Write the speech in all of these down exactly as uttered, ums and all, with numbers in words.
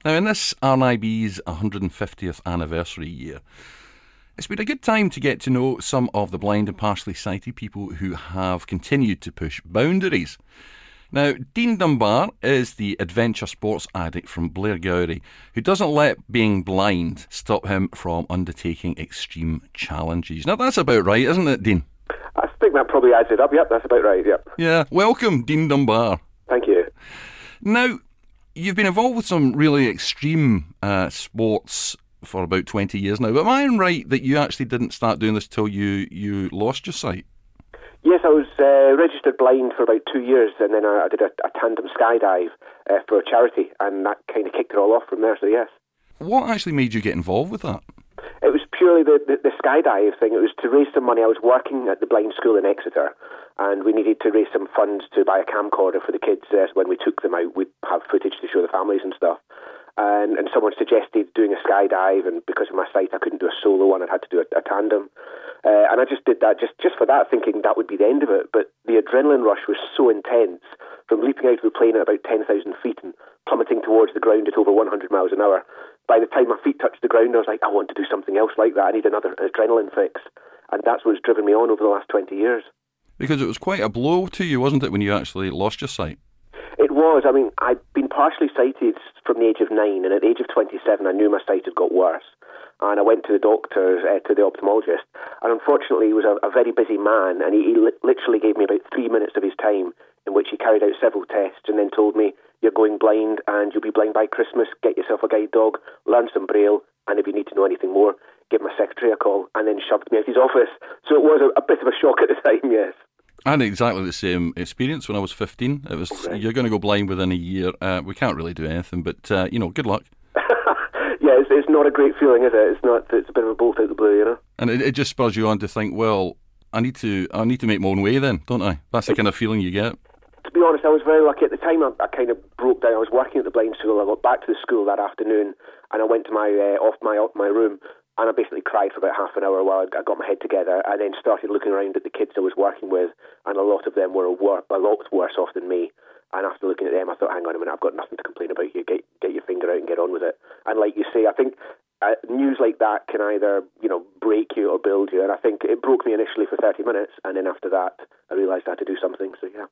Now, in this R N I B's one hundred fiftieth anniversary year, it's been a good time to get to know some of the blind and partially sighted people who have continued to push boundaries. Now, Dean Dunbar is the adventure sports addict from Blairgowrie who doesn't let being blind stop him from undertaking extreme challenges. Now, that's about right, isn't it, Dean? I think that probably adds it up. Yep, that's about right, yep. Yeah, welcome, Dean Dunbar. Thank you. Now, you've been involved with some really extreme uh, sports for about twenty years now, but am I right that you actually didn't start doing this till you, you lost your sight? Yes, I was uh, registered blind for about two years, and then I, I did a, a tandem skydive uh, for a charity, and that kind of kicked it all off from there, so yes. What actually made you get involved with that? It was purely the, the, the skydive thing. It was to raise some money. I was working at the blind school in Exeter, and we needed to raise some funds to buy a camcorder for the kids. Uh, so when we took them out, we'd have footage to show the families and stuff. And, and someone suggested doing a skydive, and because of my sight, I couldn't do a solo one. I had to do a, a tandem. Uh, and I just did that just, just for that, thinking that would be the end of it. But the adrenaline rush was so intense, from leaping out of the plane at about ten thousand feet and plummeting towards the ground at over one hundred miles an hour. By the time my feet touched the ground, I was like, I want to do something else like that. I need another adrenaline fix. And that's what's driven me on over the last twenty years. Because it was quite a blow to you, wasn't it, when you actually lost your sight? It was. I mean, I'd been partially sighted from the age of nine, and at the age of twenty-seven, I knew my sight had got worse. And I went to the doctor, uh, to the ophthalmologist, and unfortunately he was a, a very busy man, and he, he li- literally gave me about three minutes of his time, in which he carried out several tests, and then told me, you're going blind, and you'll be blind by Christmas, get yourself a guide dog, learn some Braille, and if you need to know anything more, give my secretary a call, and then shoved me out his office. So it was a, a bit of a shock at the time, yes. I had exactly the same experience when I was fifteen. It was, okay. You're going to go blind within a year. Uh, we can't really do anything, but, uh, you know, good luck. Yeah, it's, it's not a great feeling, is it? It's not. It's a bit of a bolt out the blue, you know. And it, it just spurs you on to think, well, I need to I need to make my own way then, don't I? That's the kind of feeling you get. To be honest, I was very lucky. At the time, I, I kind of broke down. I was working at the blind school. I got back to the school that afternoon, and I went to my uh, off my off my room, and I basically cried for about half an hour while I got my head together, and then started looking around at the kids I was working with, and a lot of them were a, wor- a lot worse off than me. And after looking at them, I thought, hang on a minute, I've got nothing to complain about here. Get, get your finger out and get on with it. And like you say, I think uh, news like that can either, you know, break you or build you. And I think it broke me initially for thirty minutes, and then after that, I realised I had to do something. So yeah.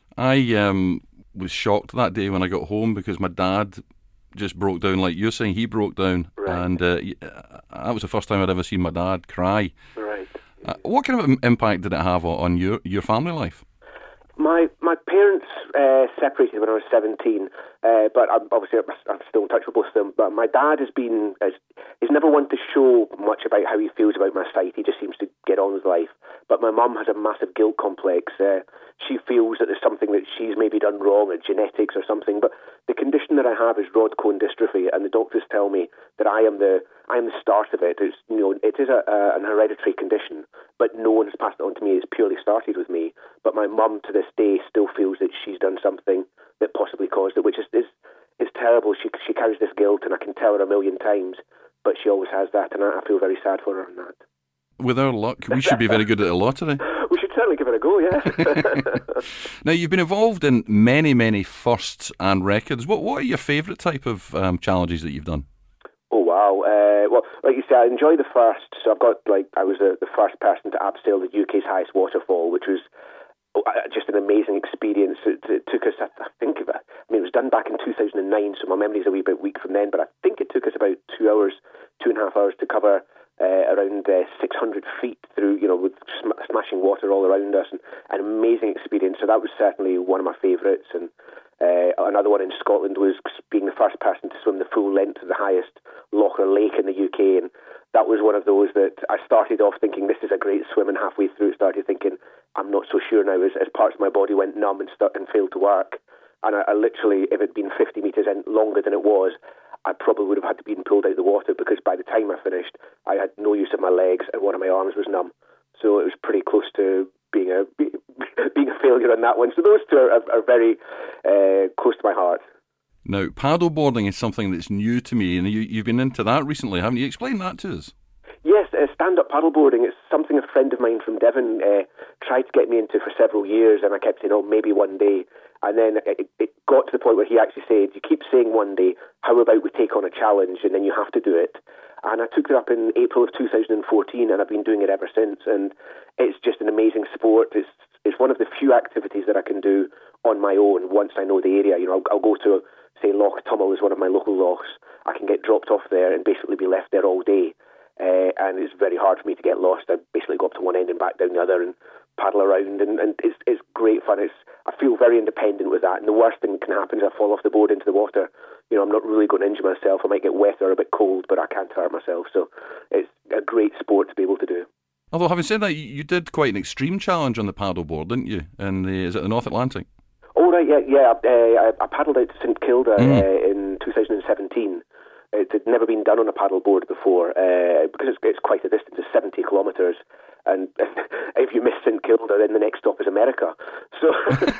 I um, was shocked that day when I got home because my dad just broke down, like you're saying. He broke down, right. and uh, that was the first time I'd ever seen my dad cry. Right. Uh, what kind of impact did it have on your, your family life? My my parents uh, separated when I was seventeen, uh, but I'm, obviously I'm still in touch with both of them. But my dad has been, has, he's never one to show much about how he feels about my sight. He just seems to get on with life. But my mum has a massive guilt complex. Uh, she feels that there's something that she's maybe done wrong, or genetics or something. But the condition that I have is Rod-Cone dystrophy, and the doctors tell me that I am the I am the start of it. It's, you know, it is a, a, an hereditary condition, but no one has passed it on to me. It's purely started with me. But my mum, to this day, still feels that she's done something that possibly caused it, which is is, is terrible. She she carries this guilt, and I can tell her a million times, but she always has that, and I, I feel very sad for her on that. With our luck, we should be very good at the lottery. We should certainly give it a go, yes. Now, you've been involved in many, many firsts and records. What what are your favourite type of um, challenges that you've done? Oh, wow. Uh, well, like you said, I enjoy the first. So I've got, like, I was the, the first person to abseil the U K's highest waterfall, which was just an amazing experience. It, it took us, I think, I mean, it was done back in two thousand nine, so my memory's a wee bit weak from then, but I think it took us about two hours, two and a half hours to cover uh, around uh, six hundred feet through, you know, with sm- smashing water all around us, and an amazing experience. So that was certainly one of my favourites. And uh, another one in Scotland was being the first person to swim the full length of the highest loch or lake in the U K, and that was one of those that I started off thinking this is a great swim, and halfway through started thinking I'm not so sure now, as, as parts of my body went numb and stuck and failed to work. And I, I literally, if it had been fifty metres in, longer than it was, I probably would have had to be pulled out of the water, because by the time I finished, I had no use of my legs and one of my arms was numb. So it was pretty close to being a being a failure on that one. So those two are, are very uh, close to my heart. Now, paddleboarding is something that's new to me, and you, you've been into that recently, haven't you? Explain that to us. Yes, uh, stand-up paddleboarding is something a friend of mine from Devon uh, tried to get me into for several years, and I kept saying, oh, maybe one day. And then it, it got to the point where he actually said, you keep saying one day, how about we take on a challenge, and then you have to do it. And I took it up in April of two thousand fourteen, and I've been doing it ever since. And it's just an amazing sport. It's it's one of the few activities that I can do on my own once I know the area. You know, I'll, I'll go to, say, Loch Tummel is one of my local lochs. I can get dropped off there and basically be left there all day. Uh, and it's very hard for me to get lost. I basically go up to one end and back down the other and paddle around, and, and it's it's great fun. It's I feel very independent with that, and the worst thing that can happen is I fall off the board into the water. You know, I'm not really going to injure myself. I might get wet or a bit cold, but I can't hurt myself. So it's a great sport to be able to do. Although, having said that, you did quite an extreme challenge on the paddleboard, didn't you? In the, is it the North Atlantic? Oh, right, yeah, yeah. Uh, I, I paddled out to St Kilda mm. uh, in two thousand seventeen. It had never been done on a paddleboard before, uh, because it's, it's quite a distance, it's seventy kilometres. And if you miss St Kilda, then the next stop is America. So,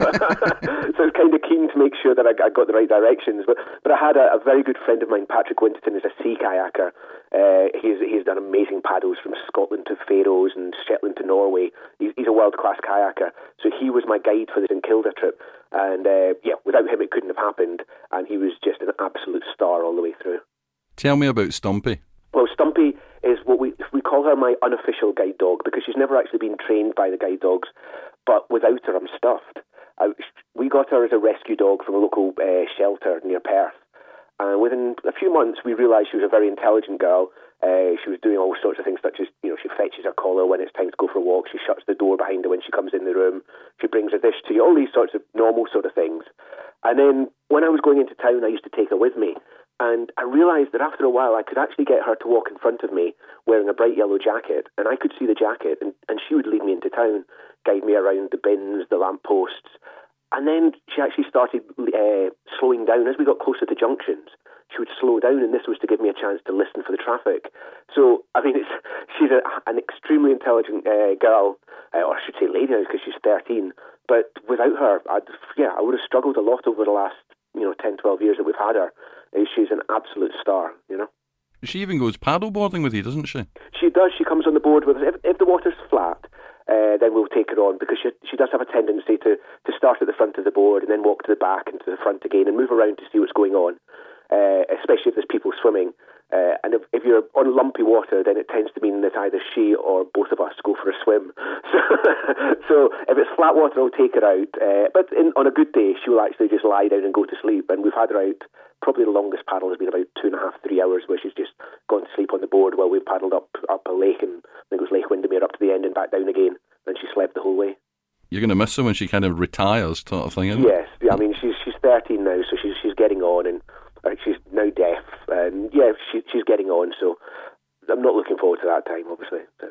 so I was kind of keen to make sure that I, I got the right directions. But but I had a, a very good friend of mine, Patrick Winterton, is a sea kayaker. Uh, he's he's done amazing paddles from Scotland to Faroes and Shetland to Norway. He's, he's a world-class kayaker. So he was my guide for the St Kilda trip. And uh, yeah, without him it couldn't have happened. And he was just an absolute star all the way through. Tell me about Stumpy. Well, Stumpy is what we we call her my unofficial guide dog, because she's never actually been trained by the guide dogs. But without her, I'm stuffed. I, we got her as a rescue dog from a local uh, shelter near Perth. And within a few months, we realised she was a very intelligent girl. Uh, she was doing all sorts of things, such as, you know, she fetches her collar when it's time to go for a walk. She shuts the door behind her when she comes in the room. She brings a dish to you, all these sorts of normal sort of things. And then when I was going into town, I used to take her with me. And I realised that after a while, I could actually get her to walk in front of me wearing a bright yellow jacket, and I could see the jacket, and, and she would lead me into town, guide me around the bins, the lampposts. And then she actually started uh, slowing down. As we got closer to junctions, she would slow down, and this was to give me a chance to listen for the traffic. So, I mean, it's she's a, an extremely intelligent uh, girl, uh, or I should say lady, because she's thirteen. But without her, I'd, yeah, I would have struggled a lot over the last, you know, ten, twelve years that we've had her. She's an absolute star, you know. She even goes paddleboarding with you, doesn't she? She does. She comes on the board with us. If, if the water's flat, uh, then we'll take her on, because she she does have a tendency to, to start at the front of the board and then walk to the back and to the front again and move around to see what's going on, uh, especially if there's people swimming. Uh, and if, if you're on lumpy water, then it tends to mean that either she or both of us go for a swim. So, so if it's flat water, I'll take her out. Uh, but in, on a good day, she will actually just lie down and go to sleep. And we've had her out. Probably the longest paddle has been about two and a half, three hours, where she's just gone to sleep on the board while we've paddled up up a lake, and I think it was Lake Windermere, up to the end and back down again. And she slept the whole way. You're going to miss her when she kind of retires, sort of thing, isn't it? Yes, yeah, I mean she's she's thirteen now, so she's she's getting on, and uh, she's now deaf, and yeah, she, she's getting on. So I'm not looking forward to that time, obviously. So.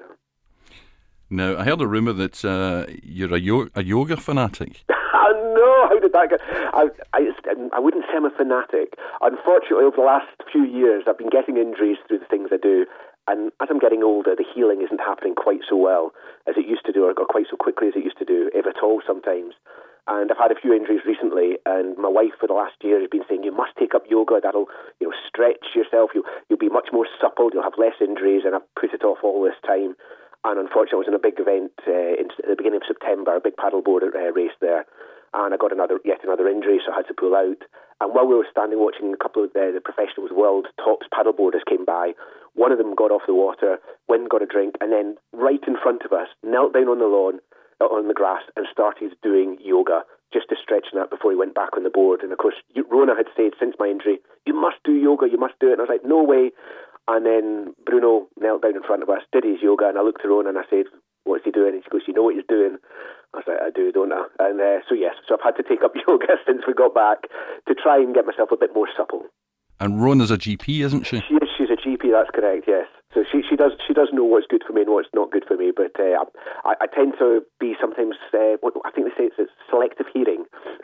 Now, I heard a rumour that uh, you're a, yo- a yoga fanatic. No, how did that go? I, I, I wouldn't say I'm a fanatic. Unfortunately, over the last few years, I've been getting injuries through the things I do. And as I'm getting older, the healing isn't happening quite so well as it used to do, or quite so quickly as it used to do, if at all sometimes. And I've had a few injuries recently, and my wife for the last year has been saying, you must take up yoga, that'll, you know, stretch yourself, you'll, you'll be much more supple, you'll have less injuries, and I've put it off all this time. And unfortunately, I was in a big event uh, in, at the beginning of September, a big paddleboard uh, race there, and I got another yet another injury, so I had to pull out. And while we were standing watching a couple of uh, the professionals' world tops paddleboarders came by, one of them got off the water, went and got a drink, and then right in front of us, knelt down on the lawn, uh, on the grass, and started doing yoga, just to stretch that before he went back on the board. And of course, Rona had said since my injury, you must do yoga, you must do it. And I was like, no way. And then Bruno knelt down in front of us, did his yoga, and I looked at Rona and I said, what's he doing? And she goes, you know what he's doing? I was like, I do, don't I? And uh, so yes, so I've had to take up yoga since we got back to try and get myself a bit more supple. And Rona's a G P, isn't she? She is, she's a G P, that's correct, yes. So she she does she does know what's good for me and what's not good for me, but uh, I, I tend to be sometimes, uh, what I think they say it's, it's selective hearing.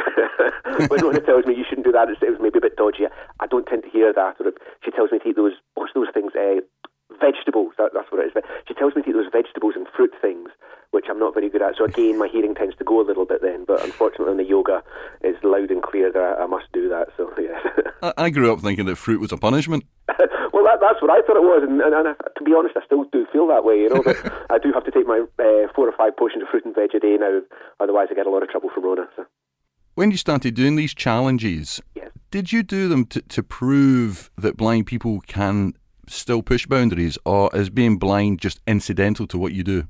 When Rona tells me you shouldn't do that, it was maybe a bit dodgy. I don't tend to hear that. Or if she tells me to eat those, what's those things, uh, vegetables, that, that's what it is. She tells me to eat those vegetables and fruit things, which I'm not very good at. So again, my hearing tends to go a little bit then. But unfortunately, in the yoga, it's loud and clear that I, I must do that. So yes. I, I grew up thinking that fruit was a punishment. Well, that, that's what I thought it was, and, and, and I, to be honest, I still do feel that way. You know, but I do have to take my uh, four or five portions of fruit and veg a day now. Otherwise, I get a lot of trouble from Rona. So. When you started doing these challenges, Yes. did you do them to, to prove that blind people can still push boundaries, or is being blind just incidental to what you do?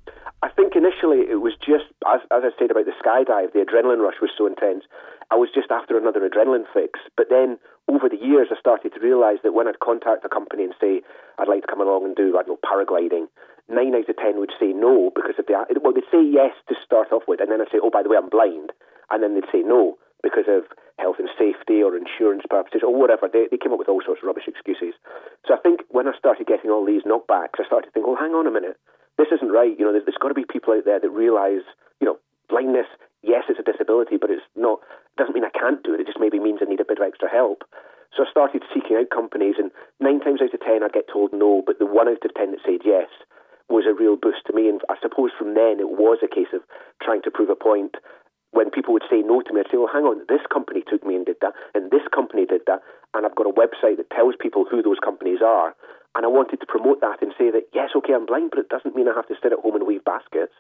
I think initially it was just, as, as I said about the skydive, the adrenaline rush was so intense. I was just after another adrenaline fix. But then over the years, I started to realise that when I'd contact a company and say, I'd like to come along and do, I don't know, paragliding, nine out of ten would say no, because if they, well, they'd say yes to start off with, and then I'd say, oh, by the way, I'm blind. And then they'd say no because of health and safety or insurance purposes or whatever. They, they came up with all sorts of rubbish excuses. So I think when I started getting all these knockbacks, I started to think, well, hang on a minute. This isn't right. You know, there's, there's got to be people out there that realise, you know, blindness, yes, it's a disability, but it's not, doesn't mean I can't do it. It just maybe means I need a bit of extra help. So I started seeking out companies, and nine times out of ten I'd get told no, but the one out of ten that said yes was a real boost to me. And I suppose from then it was a case of trying to prove a point. When people would say no to me, I'd say, well, hang on, this company took me and did that, and this company did that, and I've got a website that tells people who those companies are. And I wanted to promote that and say that, yes, okay, I'm blind, but it doesn't mean I have to sit at home and weave baskets.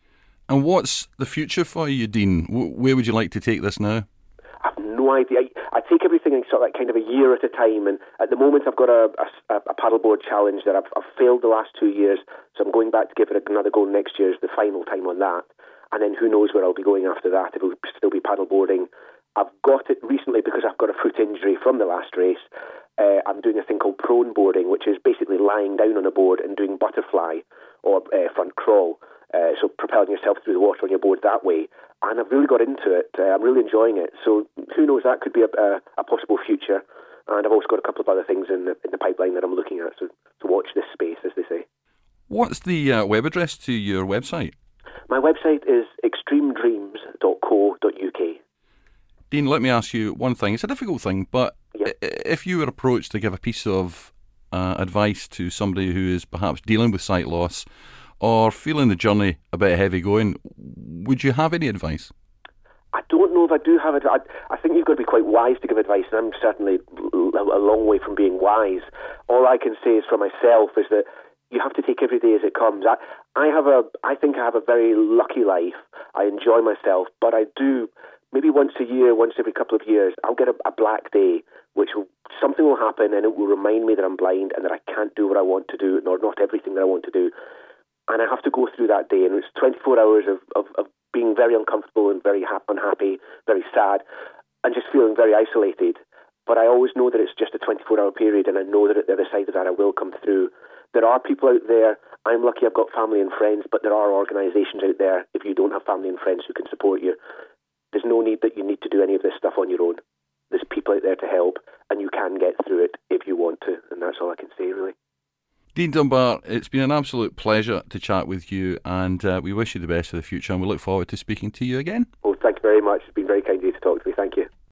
And what's the future for you, Dean? Where would you like to take this now? I've no idea. I, I take everything in sort of like kind of a year at a time, and at the moment I've got a, a, a paddleboard challenge that I've, I've failed the last two years, so I'm going back to give it another go next year is the final time on that. And then who knows where I'll be going after that, if it'll still be paddleboarding. I've got it recently because I've got a foot injury from the last race. Uh, I'm doing a thing called prone boarding, which is basically lying down on a board and doing butterfly or uh, front crawl. Uh, so propelling yourself through the water on your board that way. And I've really got into it. Uh, I'm really enjoying it. So who knows, that could be a, a, a possible future. And I've also got a couple of other things in the, in the pipeline that I'm looking at. So to watch this space, as they say. What's the uh, web address to your website? My website is extreme dreams dot co dot uk. Dean, let me ask you one thing. It's a difficult thing, but Yep. if you were approached to give a piece of uh, advice to somebody who is perhaps dealing with sight loss or feeling the journey a bit heavy going, would you have any advice? I don't know if I do have it. I, I think you've got to be quite wise to give advice, and I'm certainly a long way from being wise. All I can say is for myself is that you have to take every day as it comes. I, I have a, I think I have a very lucky life. I enjoy myself, but I do, maybe once a year, once every couple of years, I'll get a, a black day, which will, something will happen and it will remind me that I'm blind and that I can't do what I want to do, nor not everything that I want to do. And I have to go through that day, and it's twenty-four hours of, of, of being very uncomfortable and very ha- unhappy, very sad, and just feeling very isolated. But I always know that it's just a twenty-four hour period, and I know that at the other side of that I will come through. There are people out there. I'm lucky I've got family and friends, but there are organisations out there, if you don't have family and friends who can support you, there's no need that you need to do any of this stuff on your own. There's people out there to help, and you can get through it if you want to, and that's all I can say, really. Dean Dunbar, it's been an absolute pleasure to chat with you, and uh, we wish you the best for the future, and we look forward to speaking to you again. Well, thank you very much. It's been very kind of you to talk to me. Thank you.